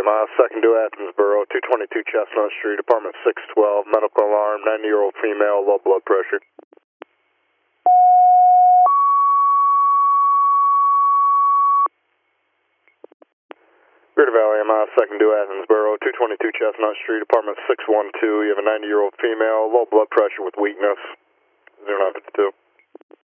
AMI, second to Athensboro, 222 Chestnut Street, apartment 612, medical alarm, 90-year-old female, low blood pressure. Bearded Valley AMI, second to Athensboro, 222 Chestnut Street, apartment 612, you have a 90-year-old female, low blood pressure with weakness, 0952.